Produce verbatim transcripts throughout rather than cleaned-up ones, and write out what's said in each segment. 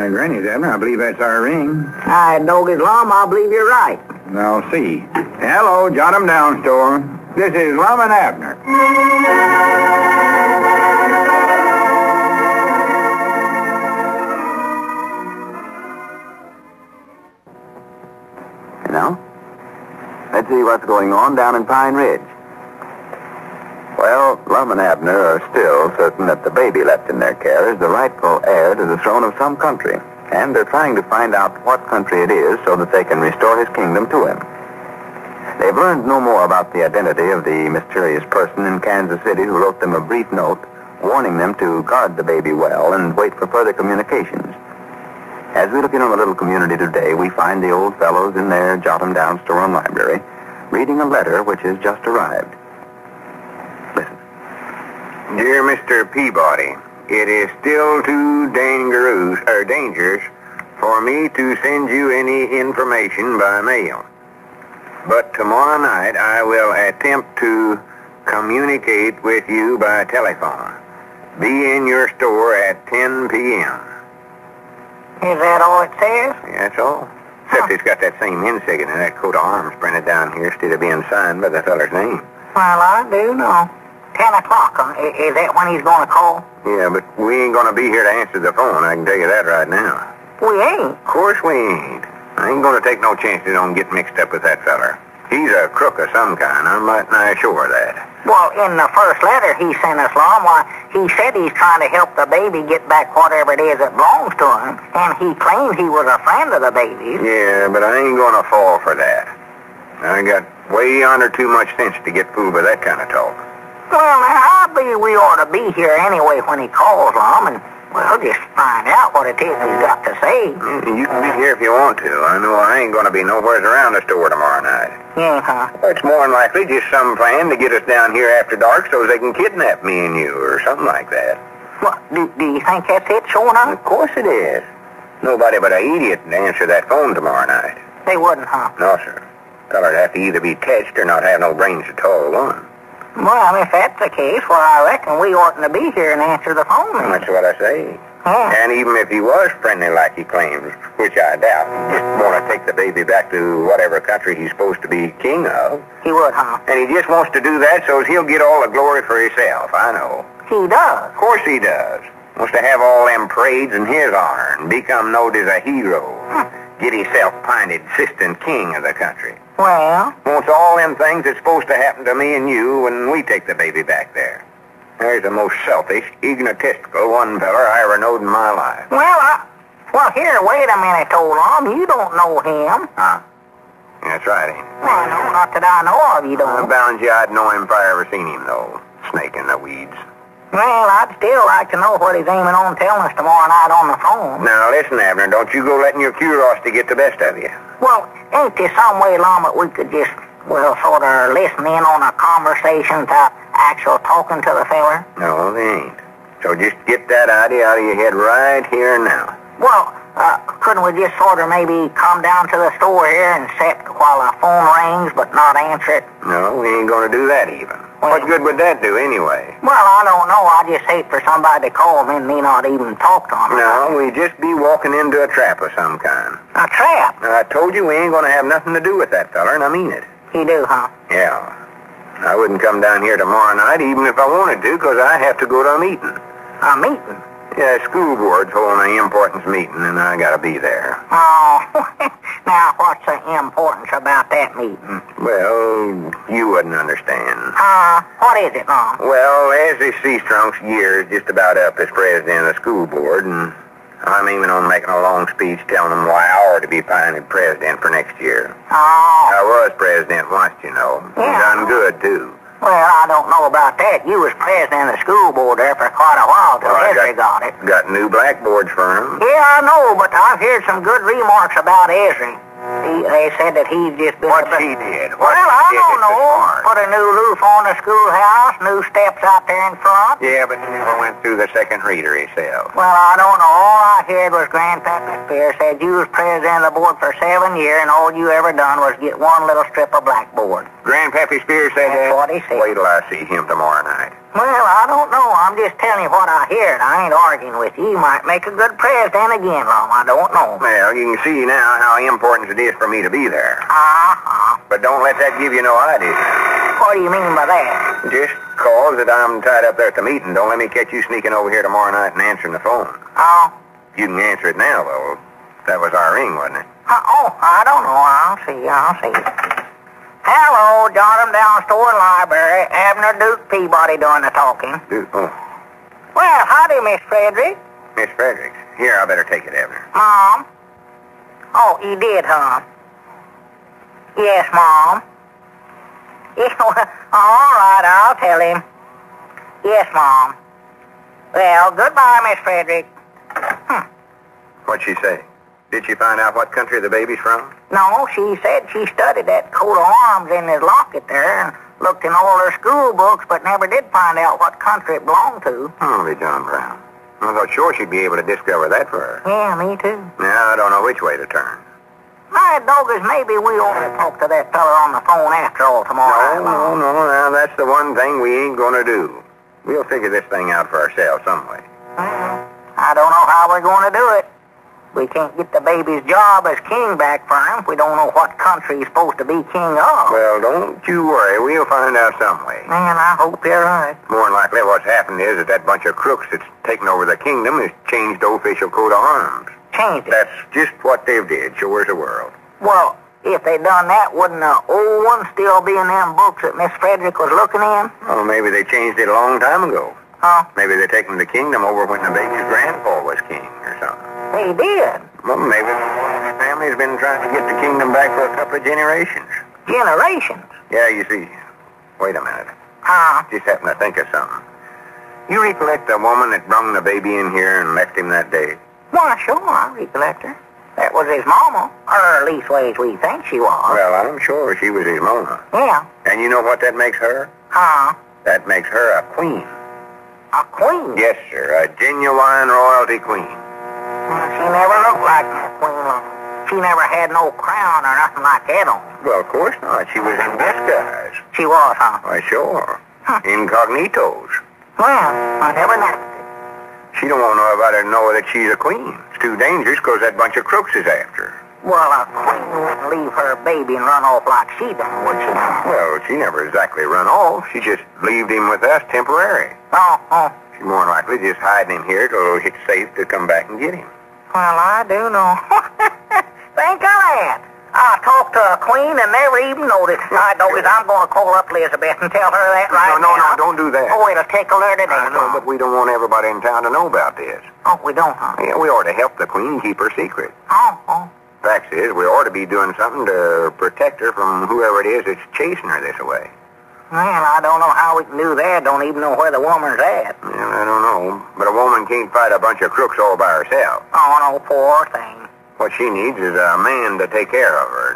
Uh, Granny, Abner, I believe that's our ring. I dog Islam, I believe you're right. Now, see. Hello, jot 'em down, store. This is Lum and Abner. You know? Let's see what's going on down in Pine Ridge. Well, Lum and Abner are still certain that the baby left in their care is the rightful heir to the throne of some country, and they're trying to find out what country it is so that they can restore his kingdom to him. They've learned no more about the identity of the mysterious person in Kansas City who wrote them a brief note warning them to guard the baby well and wait for further communications. As we look in on the little community today, we find the old fellows in their jot-em-down store and library reading a letter which has just arrived. Listen. Dear Mister Peabody, it is still too dangerous, or dangerous for me to send you any information by mail. But tomorrow night I will attempt to communicate with you by telephone. Be in your store at ten p.m. Is that all it says? That's all. Except Huh. it's got that same insignia and that coat of arms printed down here instead of being signed by the feller's name. Well, I do know. Ten o'clock, huh? I- Is that when he's going to call? Yeah, but we ain't going to be here to answer the phone. I can tell you that right now. We ain't. Of course we ain't. I ain't going to take no chances on getting mixed up with that feller. He's a crook of some kind. I'm right nigh sure of that. Well, in the first letter he sent us, Lom, why, he said he's trying to help the baby get back whatever it is that belongs to him, and he claimed he was a friend of the baby's. Yeah, but I ain't going to fall for that. I got way under too much sense to get fooled by that kind of talk. Well, now, I believe we ought to be here anyway when he calls, Lom, and, well, just find out what it is he's got to say. Yeah, you can be here if you want to. I know I ain't going to be nowhere around the store tomorrow night. Yeah, huh? It's more than likely just some plan to get us down here after dark so they can kidnap me and you or something like that. What, do, do you think that's it, sure enough? Of course it is. Nobody but an idiot to answer that phone tomorrow night. They wouldn't, huh? No, sir. Feller'd have to either be touched or not have no brains at all, one. Well, if that's the case, well, I reckon we oughtn't to be here and answer the phone then. That's what I say. Yeah. And even if he was friendly like he claims, which I doubt, just want to take the baby back to whatever country he's supposed to be king of. He would, huh? And he just wants to do that so he'll get all the glory for himself, I know. He does. Of course he does. Wants to have all them parades in his honor and become known as a hero. Get himself pinted assistant king of the country. Well, Wants all them things that's supposed to happen to me and you when we take the baby back there. There's the most selfish, egotistical one feller I ever knowed in my life. well, I... Well, here, wait a minute, old Lom. You don't know him. Huh? That's right, ain't it? Well, no, not that I know of, you I don't. bound you I'd know him if I ever seen him, though. Snake in the weeds. Well, I'd still like to know what he's aiming on telling us tomorrow night on the phone. Now, listen, Abner, don't you go letting your curiosity get the best of you. Well, ain't there some way, Lom, that we could just, well, sort of listen in on a conversation without actual talking to the feller? No, they ain't. So just get that idea out of your head right here and now. Well, uh, couldn't we just sort of maybe come down to the store here and sit while the phone rings but not answer it? No, we ain't going to do that even. Well- What good would that do anyway? Well, I don't know. I just hate for somebody to call me and me not even talk to him. No, we just be walking into a trap of some kind. A trap? Now, I told you we ain't going to have nothing to do with that feller, and I mean it. You do, huh? Yeah. I wouldn't come down here tomorrow night even if I wanted to, because I have to go to a meeting. A meeting? Yeah, school board's holding an importance meeting, and I got to be there. Oh, now what's the importance about that meeting? Well, you wouldn't understand. Uh, what is it, Mom? Well, Leslie Seastrunk's year is just about up as president of the school board, and I'm aiming on making a long speech telling them why I ought to be appointed president for next year. Oh, I was president once, you know. Yeah. Done good, too. well, I don't know about that. You was president of the school board there for quite a while till Well, I Ezra got it. Got new blackboards for him. Yeah, I know, but I've heard some good remarks about Ezra. He, they said that he's just been... What a bit- she did? Well, What she I did don't that's so know. smart? Put a new roof on the schoolhouse, new steps out there in front. Yeah, but he never went through the second reader himself. Well, I don't know. All I heard was Grandpa Spears said you was president of the board for seven years, and all you ever done was get one little strip of blackboard. Grandpappy Spears said That's that? what he said. Wait till I see him tomorrow night. Well, I don't know. I'm just telling you what I heard. I ain't arguing with you. You might make a good president again, Lum. I don't know. Well, you can see now how important it is for me to be there. Uh-huh. But don't let that give you no idea. What do you mean by that? Just cause that I'm tied up there at the meeting. Don't let me catch you sneaking over here tomorrow night and answering the phone. Oh? You can answer it now, though. That was our ring, wasn't it? Uh, oh, I don't know. I'll see. I'll see. Hello, Johnham Down Store Library. Abner Duke Peabody doing the talking. Duke, oh, Well, howdy, Miss Frederick. Miss Fredericks. Here, I better take it, Abner. Mom? Oh, you did, huh? Yes, Mom. Yeah, well, all right, I'll tell him. Yes, Mom. Well, goodbye, Miss Frederick. Hmm. What'd she say? Did she find out what country the baby's from? No, she said she studied that coat of arms in his locket there and looked in all her school books, but never did find out what country it belonged to. Holy John Brown. I thought sure she'd be able to discover that for her. Yeah, me too. Now, I don't know which way to turn. My doggers, maybe we ought to talk to that fella on the phone after all tomorrow. No, no, no. Now, that's the one thing we ain't going to do. We'll figure this thing out for ourselves some way. Well, I don't know how we're going to do it. We can't get the baby's job as king back for him if we don't know what country he's supposed to be king of. Well, don't you worry. We'll find out some way. Man, I hope you're right. More than likely what's happened is that that bunch of crooks that's taken over the kingdom has changed the official coat of arms. Changed it. That's just what they've did. Sure as the world. Well, if they done that, wouldn't the old one still be in them books that Miss Frederick was looking in? Oh, maybe they changed it a long time ago. Huh? Maybe they're taking the kingdom over when the baby's grandpa was king or something. They did. Well, maybe the family's been trying to get the kingdom back for a couple of generations. Generations. Yeah, you see. Wait a minute. Huh? Just happened to think of something. You recollect the woman that brung the baby in here and left him that day? Why, sure, I recollect her. That was his mama. Or leastways we think she was. Well, I'm sure she was his mama. Yeah. And you know what that makes her? Huh? That makes her a queen. A queen? Yes, sir. A genuine royalty queen. Well, she never looked like no queen. She never had no crown or nothing like that on. Well, of course not. She was in disguise. She was, huh? Why, sure. Huh. Incognitos. Well, I never noticed it. She don't want nobody to know that she's a queen. It's too dangerous because that bunch of crooks is after her. Well, a queen wouldn't leave her baby and run off like she done, would she? Well, she never exactly run off. She just leaved him with us temporary. Oh, oh. She's more than likely just hiding him here till it's safe to come back and get him. Well, I do know. Think of that. I talked to a queen and never even noticed. I know is I'm going to call up Elizabeth and tell her that right No, no, now. no, don't do that. Oh, it'll tickle her today. I know, but we don't want everybody in town to know about this. Oh, we don't, huh? Yeah, we ought to help the queen keep her secret. Oh, oh. Fact is, we ought to be doing something to protect her from whoever it is that's chasing her this way. Man, I don't know how we can do that. Don't even know where the woman's at. Yeah, I don't know. But a woman can't fight a bunch of crooks all by herself. Oh, no, poor thing. What she needs is a man to take care of her.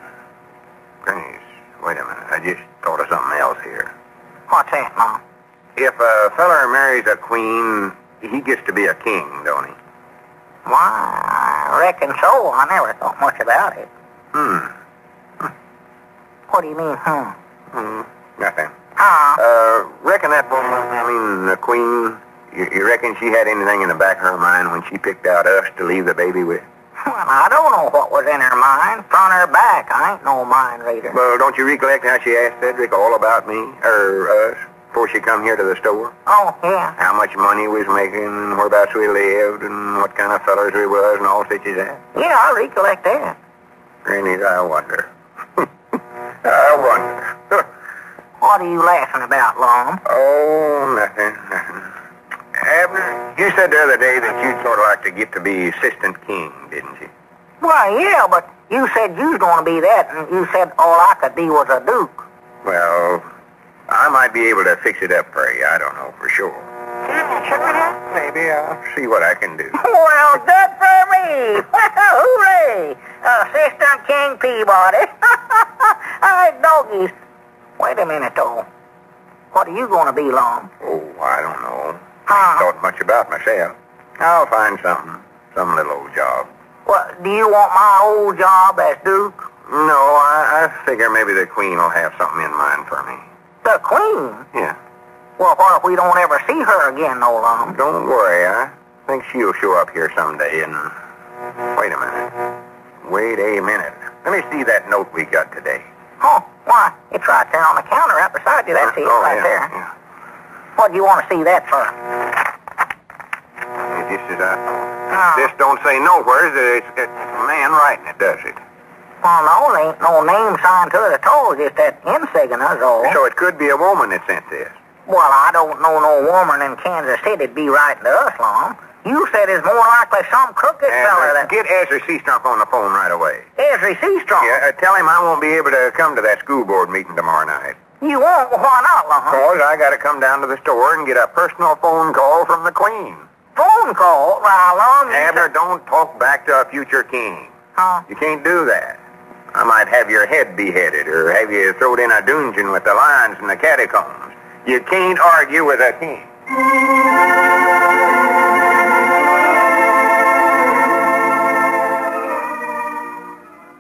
Grace, wait a minute. I just thought of something else here. What's that, Mom? If a feller marries a queen, he gets to be a king, don't he? Why, I reckon so. I never thought much about it. Hmm. What do you mean, hmm? Hmm. Nothing. Huh? Uh, reckon that woman, I mean, the queen, you, you reckon she had anything in the back of her mind when she picked out us to leave the baby with? Well, I don't know what was in her mind. Front or back, I ain't no mind reader. Well, don't you recollect how she asked Cedric all about me, or us, before she come here to the store? Oh, yeah. How much money we was making, and whereabouts we lived, and what kind of fellers we was, and all such as that? Yeah, I recollect that. Granny, I wonder. I wonder. What are you laughing about, Lum? Oh, nothing, nothing. Abner, you said the other day that you'd sort of like to get to be assistant king, didn't you? Well, yeah, but you said you was going to be that, and you said all I could be was a duke. Well, I might be able to fix it up for you. I don't know for sure. Maybe I'll see what I can do. Well, good for me. Hooray! Assistant King Peabody. Hey, doggies. Wait a minute, though. What are you going to be, Lum? Oh, I don't know. Huh? Thought much about myself. I'll find something. Some little old job. Well, do you want my old job as duke? No, I, I figure maybe the queen will have something in mind for me. The queen? Yeah. Well, what if we don't ever see her again, no long? Don't worry, I think she'll show up here someday, and... Wait a minute. Wait a minute. Let me see that note we got today. Oh, why, it's right there on the counter right beside you. That's it, oh, right yeah, there. Yeah. What do you want to see that for? Hey, this is a... Oh. This don't say nowhere that it's, it's a man writing it, does it? Well, no, there ain't no name signed to it at all. Just that insignia, all. So it could be a woman that sent this. Well, I don't know no woman in Kansas City'd be writing to us, Long. You said it's more likely some crooked And, feller uh, that... Get Ezra Seastrunk on the phone right away. Ezra Seastrong? Yeah, uh, tell him I won't be able to come to that school board meeting tomorrow night. You won't? Well, why not, Long? Because I got to come down to the store and get a personal phone call from the Queen. Phone call? Well, Long... you Abner, said- don't talk back to a future king. Huh? You can't do that. I might have your head beheaded or have you thrown in a dungeon with the lions and the catacombs. You can't argue with a king.